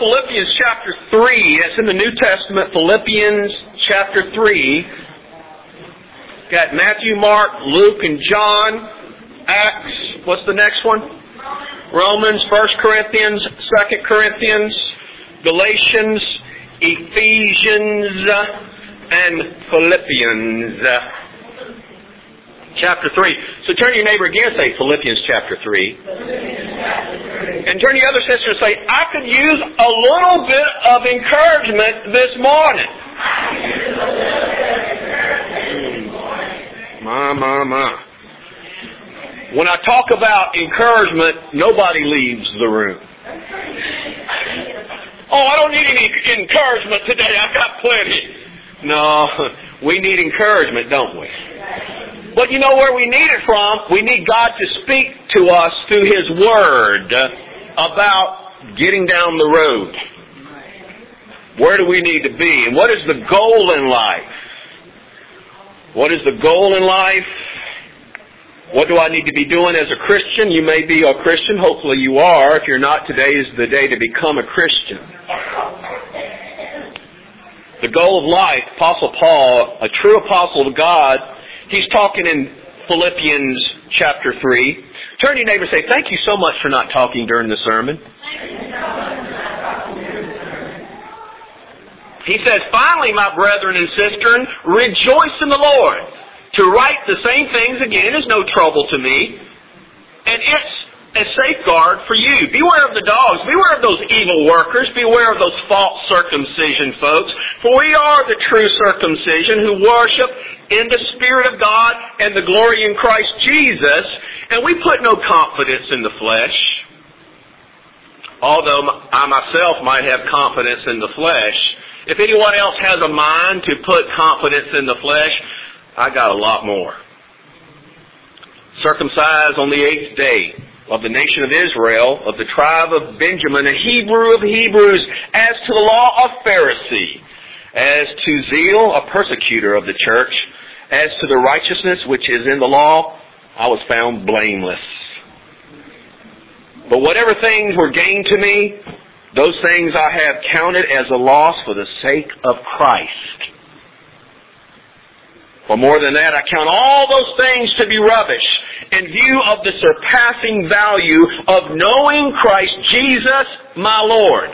Philippians chapter 3. It's in the New Testament, Philippians chapter 3. Got Matthew, Mark, Luke, and John. Acts, what's the next one? Romans, 1 Corinthians, 2 Corinthians, Galatians, Ephesians, and Philippians. Chapter 3. So turn to your neighbor again and say Philippians chapter 3. And turn to your other sister and say, I could use a little bit of encouragement this morning. My. When I talk about encouragement, nobody leaves the room. Oh, I don't need any encouragement today. I've got plenty. No, we need encouragement, don't we? But you know where we need it from? We need God to speak to us through His Word about getting down the road. Where do we need to be? And what is the goal in life? What is the goal in life? What do I need to be doing as a Christian? You may be a Christian. Hopefully you are. If you're not, today is the day to become a Christian. The goal of life, Apostle Paul, a true apostle of God, he's talking in Philippians chapter 3. Turn to your neighbor and say, thank you so much for not talking during the sermon. He says, finally, my brethren and sisters, rejoice in the Lord. To write the same things again is no trouble to me, and it's a safeguard for you. Beware of the dogs. Beware of those evil workers. Beware of those false circumcision folks. For we are the true circumcision who worship in the Spirit of God and the glory in Christ Jesus, and we put no confidence in the flesh. Although I myself might have confidence in the flesh, if anyone else has a mind to put confidence in the flesh, I got a lot more. Circumcised on the 8th day of the nation of Israel, of the tribe of Benjamin, a Hebrew of Hebrews, as to the law of Pharisee, as to zeal, a persecutor of the church, as to the righteousness which is in the law, I was found blameless. But whatever things were gained to me, those things I have counted as a loss for the sake of Christ. For more than that, I count all those things to be rubbish in view of the surpassing value of knowing Christ Jesus, my Lord,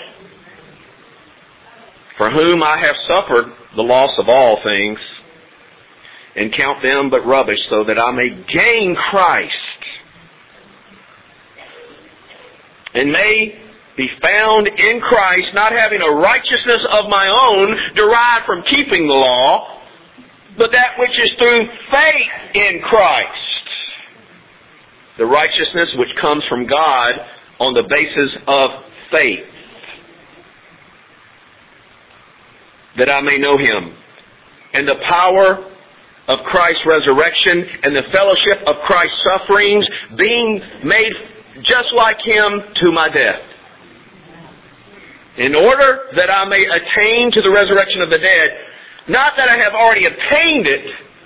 for whom I have suffered the loss of all things, and count them but rubbish, so that I may gain Christ, and may be found in Christ, not having a righteousness of my own derived from keeping the law, but that which is through faith in Christ, the righteousness which comes from God on the basis of faith, that I may know Him, and the power of Christ's resurrection, and the fellowship of Christ's sufferings, being made just like Him to my death, in order that I may attain to the resurrection of the dead. Not that I have already obtained it,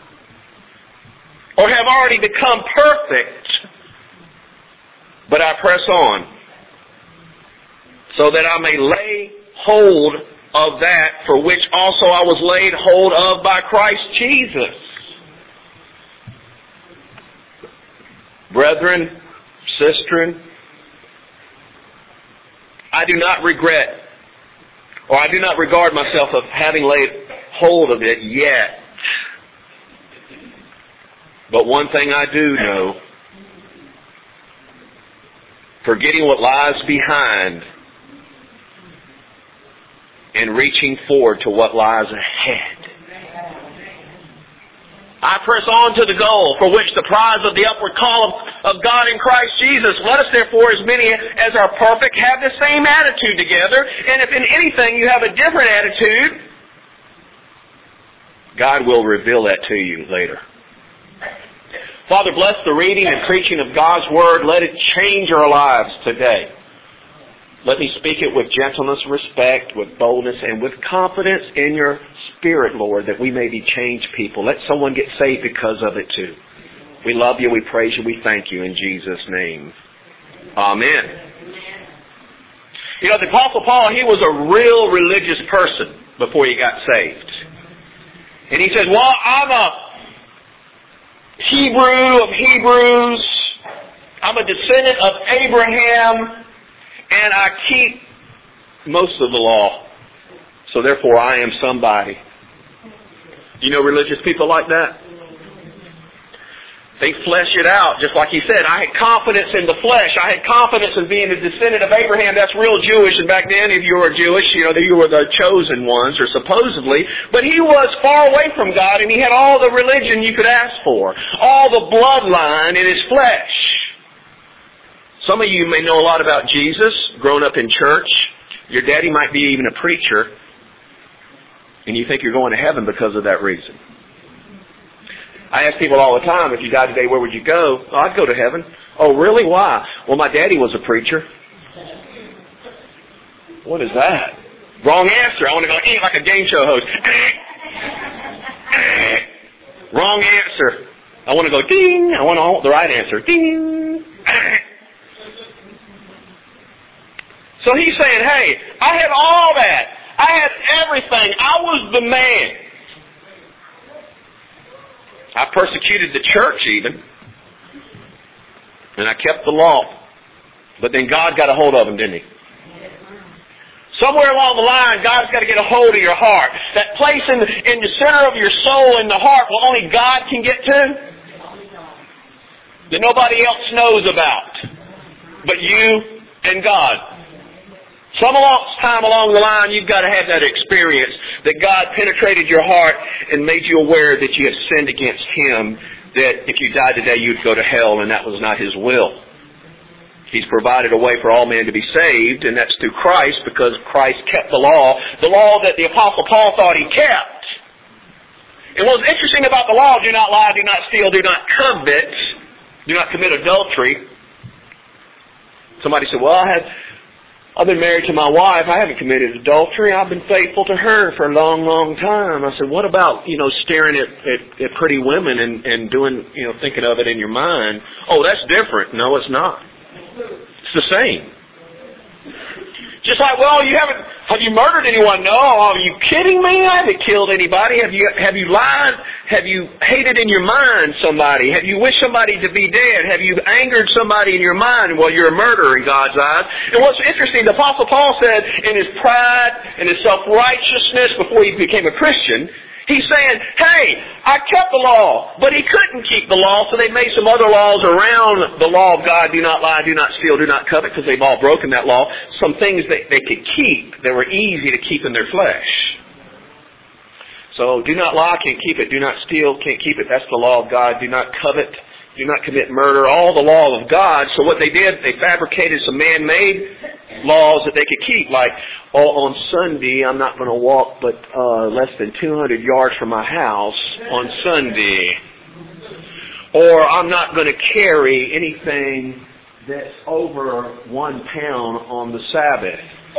or have already become perfect, but I press on, so that I may lay hold of that for which also I was laid hold of by Christ Jesus. Brethren, sister, I do not regret, or I do not regard myself of having laid hold of it yet. But one thing I do know, forgetting what lies behind and reaching forward to what lies ahead, I press on to the goal for which the prize of the upward call of God in Christ Jesus. Let us therefore, as many as are perfect, have the same attitude together. And if in anything you have a different attitude, God will reveal that to you later. Father, bless the reading and preaching of God's Word. Let it change our lives today. Let me speak it with gentleness, respect, with boldness, and with confidence in your Spirit, Lord, that we may be changed people. Let someone get saved because of it too. We love you, we praise you, we thank you in Jesus' name. Amen. You know, the Apostle Paul, he was a real religious person before he got saved. And he said, well, I'm a Hebrew of Hebrews. I'm a descendant of Abraham. And I keep most of the law. So therefore, I am somebody. You know religious people like that? They flesh it out, just like he said. I had confidence in the flesh. I had confidence in being a descendant of Abraham. That's real Jewish. And back then, if you were Jewish, you were the chosen ones, or supposedly. But he was far away from God, and he had all the religion you could ask for. All the bloodline in his flesh. Some of you may know a lot about Jesus, grown up in church. Your daddy might be even a preacher. And you think you're going to heaven because of that reason. I ask people all the time, if you died today, where would you go? Oh, I'd go to heaven. Oh, really? Why? Well, my daddy was a preacher. What is that? Wrong answer. I want to go like a game show host. Wrong answer. I want to go ding. I want the right answer. Ding. So he's saying, hey, I had all that. I had everything. I was the man. I persecuted the church even. And I kept the law. But then God got a hold of them, didn't he? Somewhere along the line, God's got to get a hold of your heart. That place in the center of your soul, in the heart, where only God can get to. That nobody else knows about. But you and God. Some time along the line, you've got to have that experience that God penetrated your heart and made you aware that you have sinned against Him, that if you died today, you'd go to hell, and that was not His will. He's provided a way for all men to be saved, and that's through Christ, because Christ kept the law that the Apostle Paul thought he kept. And what's interesting about the law, do not lie, do not steal, do not covet, do not commit adultery. Somebody said, well, I've been married to my wife. I haven't committed adultery. I've been faithful to her for a long, long time. I said, what about, staring at pretty women and doing, thinking of it in your mind? Oh, that's different. No, it's not. It's the same. Just like, well, have you murdered anyone? No. Are you kidding me? I haven't killed anybody. Have you lied? Have you hated in your mind somebody? Have you wished somebody to be dead? Have you angered somebody in your mind? Well, you're a murderer in God's eyes. And what's interesting, the Apostle Paul said in his pride and his self-righteousness before he became a Christian, he's saying, hey, I kept the law, but he couldn't keep the law, so they made some other laws around the law of God. Do not lie, do not steal, do not covet, because they've all broken that law. Some things that they could keep that were easy to keep in their flesh. So do not lie, can't keep it. Do not steal, can't keep it. That's the law of God. Do not covet, do not commit murder. All the law of God. So what they did, they fabricated some man-made laws that they could keep, like, on Sunday I'm not going to walk but less than 200 yards from my house on Sunday. Or I'm not going to carry anything that's over 1 pound on the Sabbath.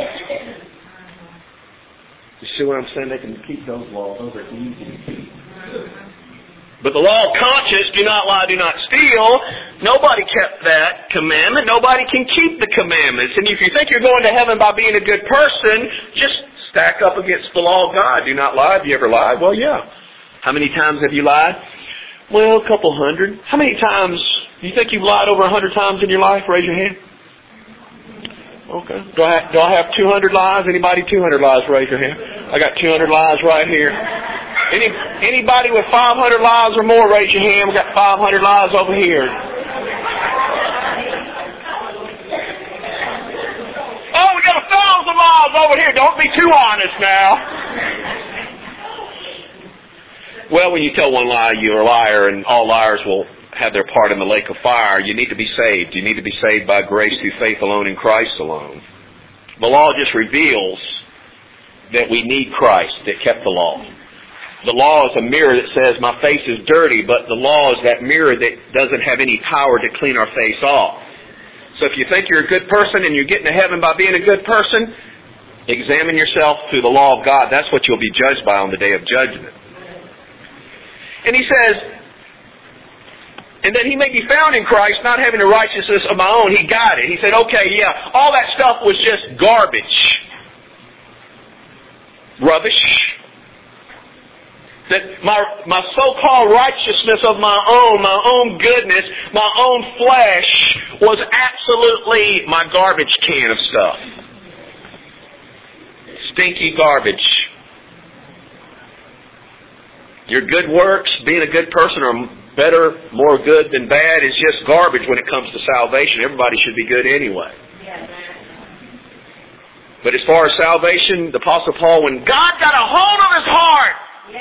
You see what I'm saying? They can keep those laws. Those are easy to keep. But the law of conscience, do not lie, do not steal, nobody kept that commandment. Nobody can keep the commandments. And if you think you're going to heaven by being a good person, just stack up against the law of God. Do not lie. Have you ever lied? Well, yeah. How many times have you lied? Well, a couple hundred. How many times? Do you think you've lied over 100 times in your life? Raise your hand. Okay. Do I have 200 lies? Anybody 200 lies? Raise your hand. I got 200 lies right here. Anybody with 500 lies or more, raise your hand. We got 500 lies over here. Oh, we got 1,000 lies over here. Don't be too honest now. Well, when you tell one lie, you're a liar, and all liars will have their part in the lake of fire. You need to be saved. You need to be saved by grace through faith alone in Christ alone. The law just reveals that we need Christ that kept the law. The law is a mirror that says my face is dirty, but the law is that mirror that doesn't have any power to clean our face off. So if you think you're a good person and you're getting to heaven by being a good person, examine yourself through the law of God. That's what you'll be judged by on the day of judgment. And he says, And that He may be found in Christ, not having a righteousness of my own. He got it. He said, okay, yeah, all that stuff was just garbage. Rubbish. That my so-called righteousness of my own goodness, my own flesh, was absolutely my garbage can of stuff. Stinky garbage. Your good works, being a good person, are better, more good than bad, is just garbage when it comes to salvation. Everybody should be good anyway. But as far as salvation, the Apostle Paul, when God got a hold of his heart,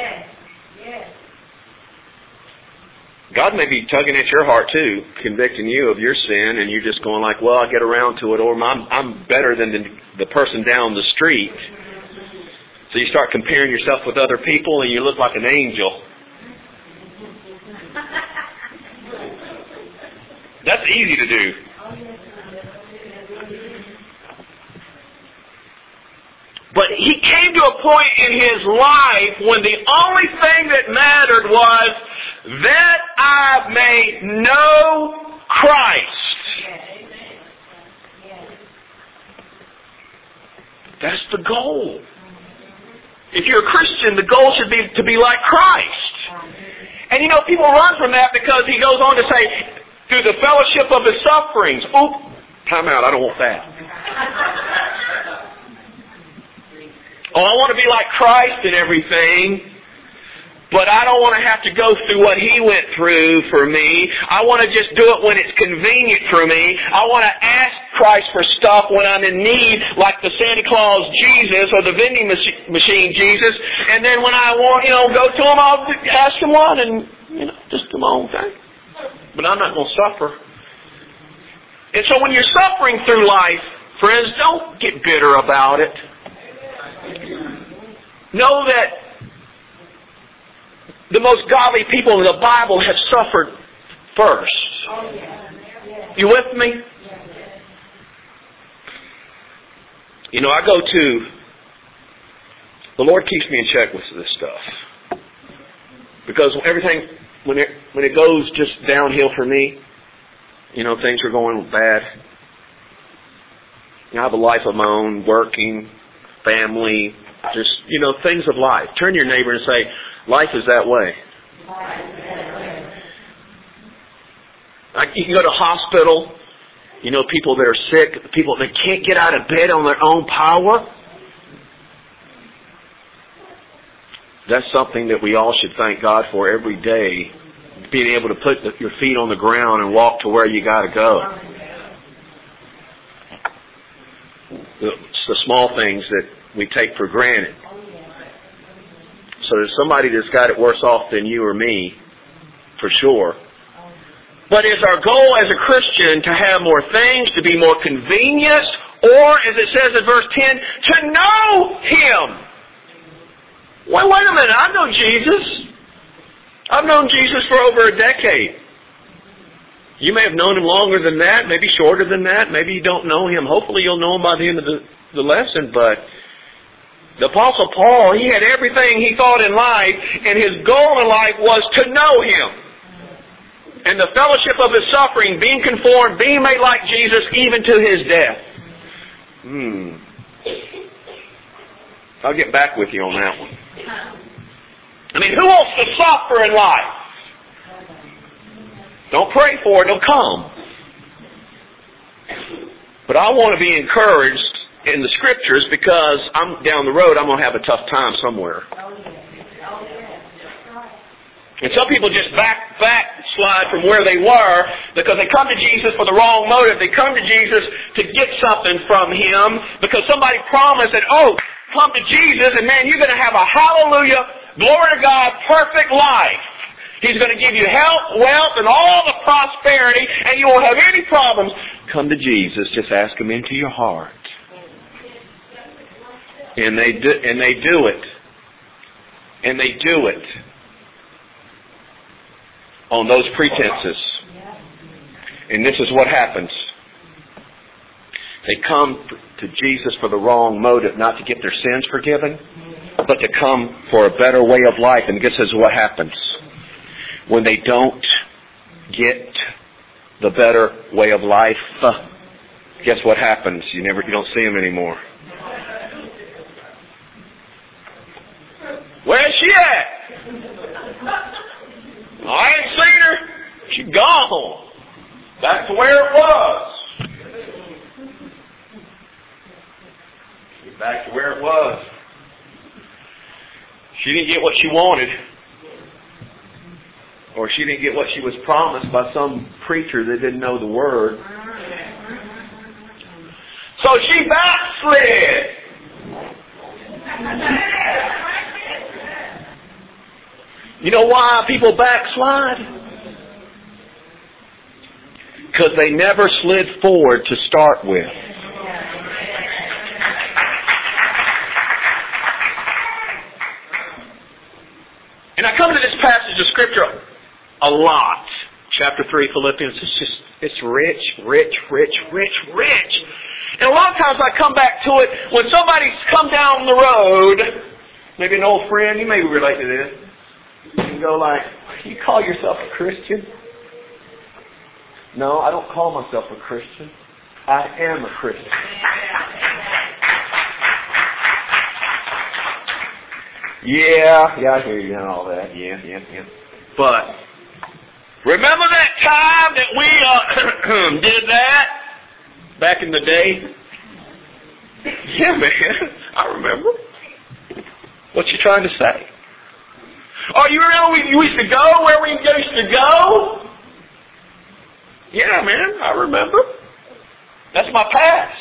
God may be tugging at your heart too, convicting you of your sin, and you're just going like, well, I'll get around to it, or I'm better than the person down the street. So you start comparing yourself with other people, and you look like an angel. That's easy to do. But he came to a point in his life when the only thing that mattered was that I may know Christ. That's the goal. If you're a Christian, the goal should be to be like Christ. And you know, people run from that because he goes on to say, through the fellowship of his sufferings. Oop, time out, I don't want that. Oh, I want to be like Christ and everything, but I don't want to have to go through what He went through for me. I want to just do it when it's convenient for me. I want to ask Christ for stuff when I'm in need, like the Santa Claus Jesus or the vending machine Jesus. And then when I want, go to Him, I'll ask Him one and, just do my own thing. But I'm not going to suffer. And so when you're suffering through life, friends, don't get bitter about it. Know that the most godly people in the Bible have suffered first. You with me? I go to... The Lord keeps me in check with this stuff. Because everything, when it goes just downhill for me, things are going bad. I have a life of my own, working, family, just, things of life. Turn to your neighbor and say, life is that way. You can go to a hospital, people that are sick, people that can't get out of bed on their own power. That's something that we all should thank God for every day, being able to put your feet on the ground and walk to where you got to go. It's the small things that we take for granted. So there's somebody that's got it worse off than you or me, for sure. But is our goal as a Christian to have more things, to be more convenient, or, as it says in verse 10, to know Him? Well, wait a minute, I know Jesus. I've known Jesus for over a decade. You may have known Him longer than that, maybe shorter than that, maybe you don't know Him. Hopefully you'll know Him by the end of the lesson, but the Apostle Paul, he had everything he thought in life, and his goal in life was to know Him. And the fellowship of His suffering, being conformed, being made like Jesus, even to His death. I'll get back with you on that one. Who wants to suffer in life? Don't pray for it, it'll come. But I want to be encouraged in the Scriptures because I'm down the road, I'm going to have a tough time somewhere. And some people just backslide from where they were because they come to Jesus for the wrong motive. They come to Jesus to get something from Him because somebody promised that, come to Jesus and man, you're going to have a hallelujah, glory to God, perfect life. He's going to give you health, wealth, and all the prosperity, and you won't have any problems. Come to Jesus. Just ask Him into your heart. And they do it. And they do it on those pretenses. And this is what happens. They come to Jesus for the wrong motive, not to get their sins forgiven, but to come for a better way of life. And this is what happens. When they don't get the better way of life, guess what happens? You don't see them anymore. Where's she at? I ain't seen her. She gone. Back to where it was. Back to where it was. She didn't get what she wanted. Or she didn't get what she was promised by some preacher that didn't know the Word. So she backslid. You know why people backslide? Because they never slid forward to start with. And I come to this passage of Scripture a lot. Chapter 3, Philippians. It's rich. And a lot of times I come back to it when somebody's come down the road, maybe an old friend, you may relate to this. You go like, you call yourself a Christian? No, I don't call myself a Christian. I am a Christian. Yeah, I hear you and all that. Yeah. But remember that time that we did that back in the day? Yeah, man, I remember. What you trying to say? Oh, you remember we used to go where we used to go? Yeah, man, I remember. That's my past.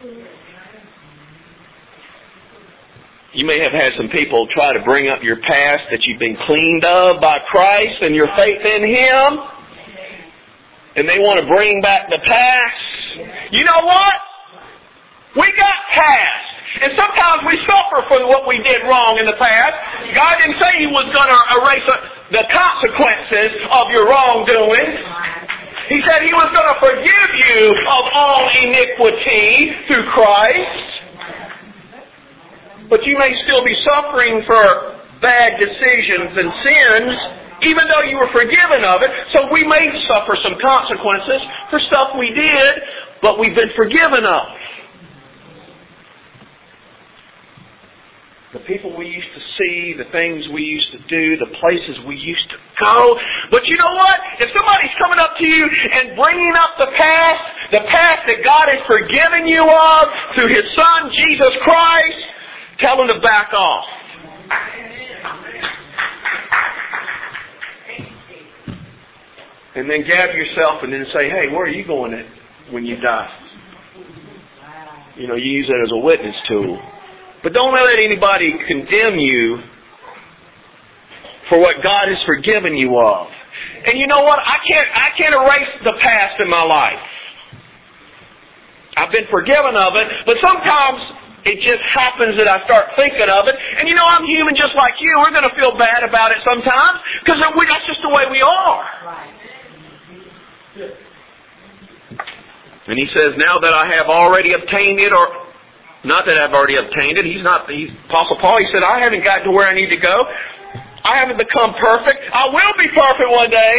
You may have had some people try to bring up your past that you've been cleaned of by Christ and your faith in Him. And they want to bring back the past. You know what? We got past. And sometimes we suffer for what we did wrong in the past. God didn't say He was going to erase the consequences of your wrongdoing. He said He was going to forgive you of all iniquity through Christ. But you may still be suffering for bad decisions and sins, even though you were forgiven of it. So we may suffer some consequences for stuff we did, but we've been forgiven of. The people we used to see, the things we used to do, the places we used to go. But you know what? If somebody's coming up to you and bringing up the past that God has forgiven you of through His Son, Jesus Christ, tell them to back off. And then gather yourself and then say, hey, where are you going when you die? You know, you use that as a witness tool. But don't let anybody condemn you for what God has forgiven you of. And you know what? I can't erase the past in my life. I've been forgiven of it, but sometimes it just happens that I start thinking of it. And you know, I'm human just like you. We're going to feel bad about it sometimes because that's just the way we are. And He says, now that I have already obtained it, or not that I've already obtained it. Apostle Paul, he said, I haven't gotten to where I need to go. I haven't become perfect. I will be perfect one day.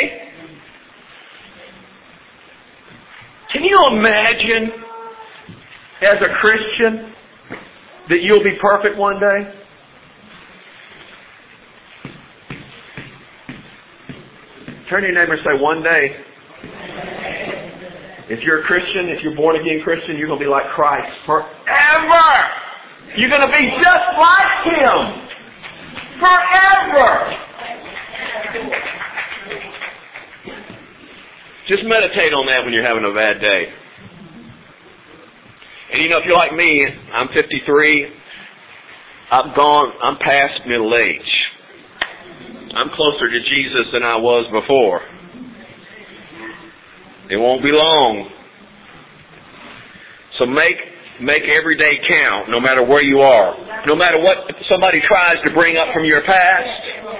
Can you imagine, as a Christian, that you'll be perfect one day? Turn to your neighbor and say, one day. If you're a Christian, if you're born again Christian, you're going to be like Christ forever. You're going to be just like Him forever. Just meditate on that when you're having a bad day. And you know, if you're like me, I'm 53. I'm past middle age. I'm closer to Jesus than I was before. It won't be long. So make every day count, no matter where you are. No matter what somebody tries to bring up from your past.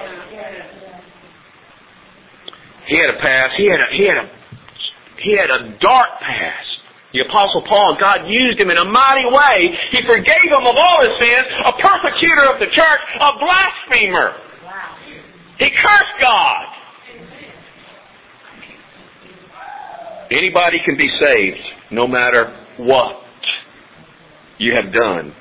He had a past. He had a dark past. The Apostle Paul, God used him in a mighty way. He forgave him of all his sins, a persecutor of the church, a blasphemer. He cursed God. Anybody can be saved no matter what you have done.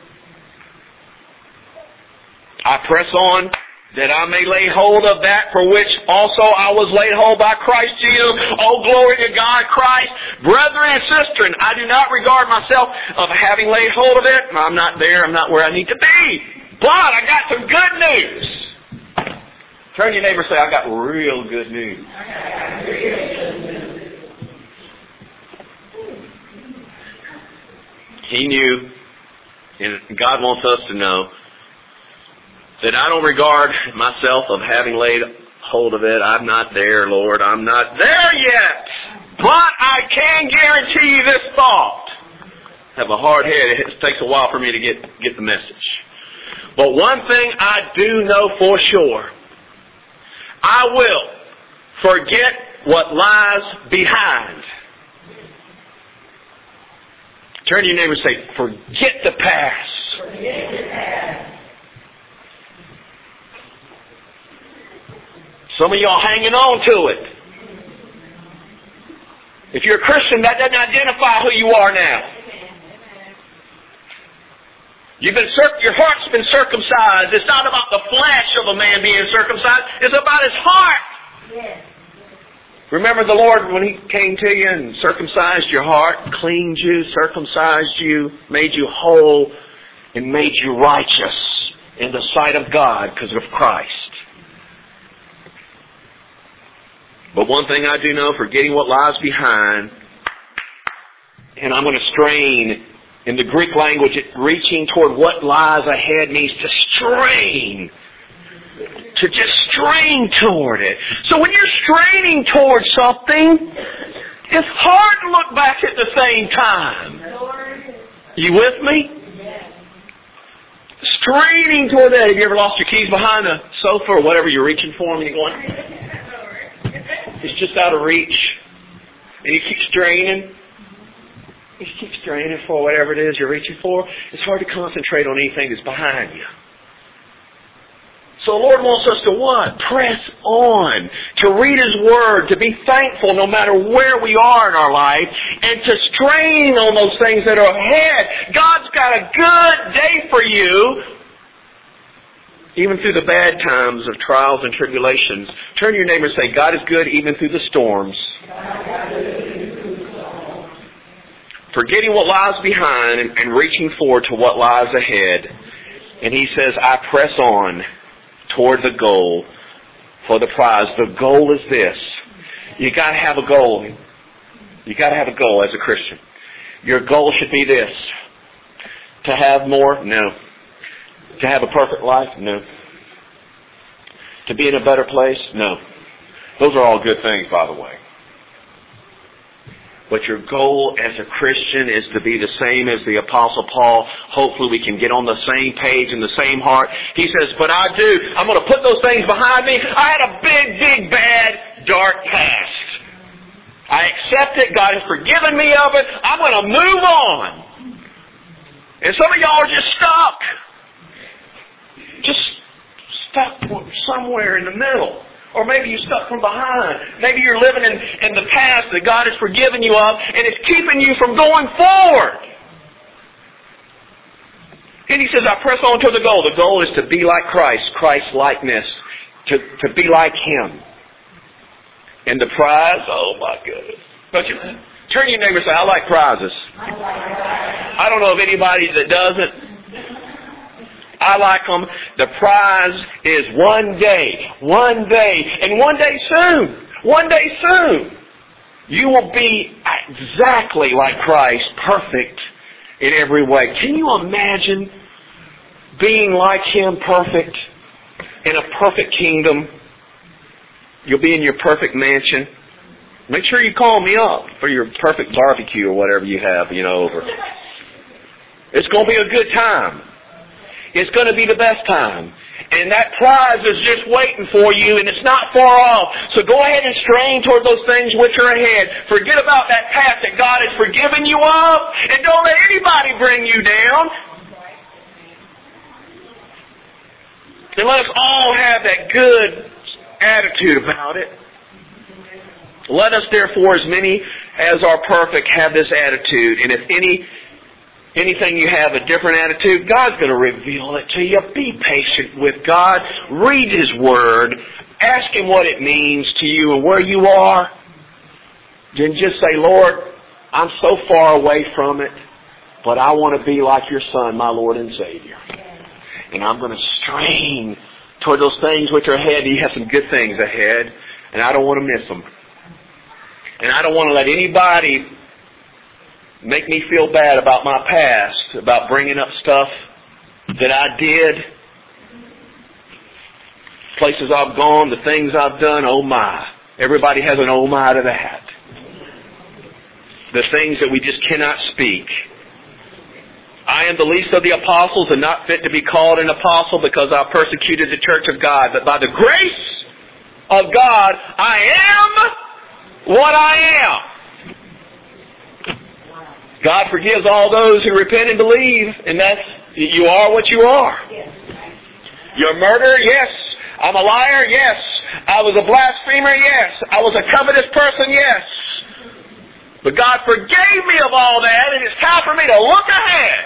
I press on that I may lay hold of that for which also I was laid hold by Christ Jesus. Oh, glory to God, Christ. Brethren and sisters, I do not regard myself of having laid hold of it. I'm not there. I'm not where I need to be. But I got some good news. Turn to your neighbor and say, I got real good news. He knew, and God wants us to know, that I don't regard myself of having laid hold of it. I'm not there, Lord. I'm not there yet. But I can guarantee you this thought. I have a hard head. It takes a while for me to get the message. But one thing I do know for sure. I will forget what lies behind. Turn to your neighbor and say, forget the past. Forget the past. Some of y'all hanging on to it. If you're a Christian, that doesn't identify who you are now. Your heart's been circumcised. It's not about the flesh of a man being circumcised. It's about his heart. Remember the Lord when He came to you and circumcised your heart, cleaned you, circumcised you, made you whole, and made you righteous in the sight of God because of Christ. But one thing I do know, forgetting what lies behind, and I'm going to strain. In the Greek language, reaching toward what lies ahead means to strain. To just strain toward it. So when you're straining toward something, it's hard to look back at the same time. You with me? Straining toward that. Have you ever lost your keys behind the sofa or whatever you're reaching for them and you're going... It's just out of reach. And you keep straining. You keep straining for whatever it is you're reaching for. It's hard to concentrate on anything that's behind you. So the Lord wants us to what? Press on. To read His Word. To be thankful no matter where we are in our life. And to strain on those things that are ahead. God's got a good day for you. Even through the bad times of trials and tribulations. Turn to your neighbor and say, God is good even through the storms. Forgetting what lies behind and reaching forward to what lies ahead. And He says, I press on toward the goal for the prize. The goal is this. You got to have a goal. You got to have a goal as a Christian. Your goal should be this. To have more? No. To have a perfect life? No. To be in a better place? No. Those are all good things, by the way. But your goal as a Christian is to be the same as the Apostle Paul. Hopefully we can get on the same page and the same heart. He says, but I'm going to put those things behind me. I had a big, bad, dark past. I accept it. God has forgiven me of it. I'm going to move on. And some of y'all are just stuck. Just stuck somewhere in the middle. Or maybe you're stuck from behind. Maybe you're living in the past that God has forgiven you of, and it's keeping you from going forward. And He says, I press on to the goal. The goal is to be like Christ, Christ-likeness, to be like Him. And the prize, oh my goodness. Don't you turn to your neighbor and say, I like prizes. I don't know of anybody that doesn't. I like them. The prize is one day, and one day soon, you will be exactly like Christ, perfect in every way. Can you imagine being like Him, perfect, in a perfect kingdom? You'll be in your perfect mansion. Make sure you call me up for your perfect barbecue or whatever you have, over. It's going to be a good time. It's going to be the best time. And that prize is just waiting for you, and it's not far off. So go ahead and strain toward those things which are ahead. Forget about that path that God has forgiven you of, and don't let anybody bring you down. And let us all have that good attitude about it. Let us, therefore, as many as are perfect, have this attitude. And if anything you have a different attitude, God's going to reveal it to you. Be patient with God. Read His Word. Ask Him what it means to you and where you are. Then just say, Lord, I'm so far away from it, but I want to be like your Son, my Lord and Savior. And I'm going to strain toward those things which are ahead. He has some good things ahead, and I don't want to miss them. And I don't want to let anybody make me feel bad about my past, about bringing up stuff that I did, places I've gone, the things I've done. Oh my. Everybody has an oh my to that. The things that we just cannot speak. I am the least of the apostles and not fit to be called an apostle because I persecuted the church of God. But by the grace of God, I am what I am. God forgives all those who repent and believe, and you are what you are. You're a murderer? Yes. I'm a liar? Yes. I was a blasphemer? Yes. I was a covetous person? Yes. But God forgave me of all that, and it's time for me to look ahead.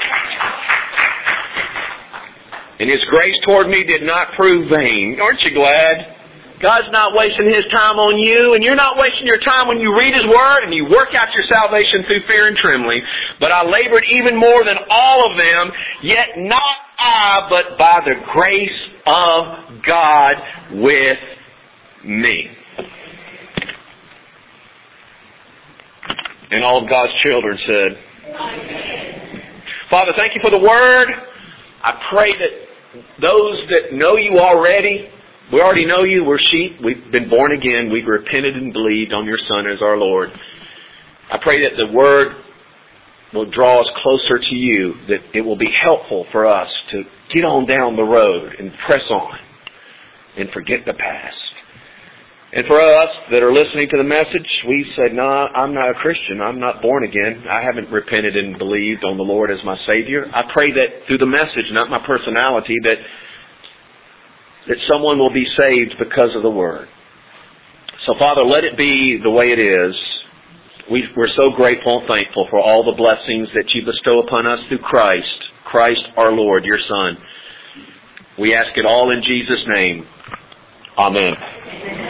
And His grace toward me did not prove vain. Aren't you glad? God's not wasting His time on you, and you're not wasting your time when you read His Word and you work out your salvation through fear and trembling. But I labored even more than all of them, yet not I, but by the grace of God with me. And all of God's children said, Amen. Father, thank you for the Word. I pray that those that know you already, we already know you, we're sheep, we've been born again, we've repented and believed on your Son as our Lord. I pray that the Word will draw us closer to you, that it will be helpful for us to get on down the road and press on and forget the past. And for us that are listening to the message, we said, no, I'm not a Christian. I'm not born again. I haven't repented and believed on the Lord as my Savior. I pray that through the message, not my personality, that someone will be saved because of the Word. So, Father, let it be the way it is. We're so grateful and thankful for all the blessings that you bestow upon us through Christ our Lord, your Son. We ask it all in Jesus' name. Amen.